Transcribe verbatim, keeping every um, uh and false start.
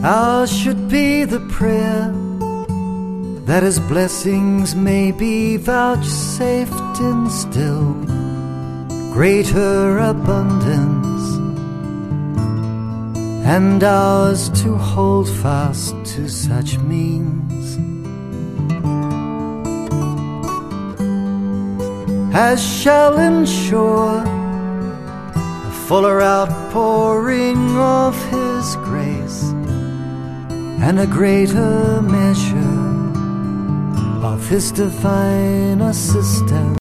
Ours should be the prayer that His blessings may be vouchsafed in still greater abundance, and ours to hold fast to such means as shall ensure a fuller outpouring of His grace and a greater measure of His divine assistance.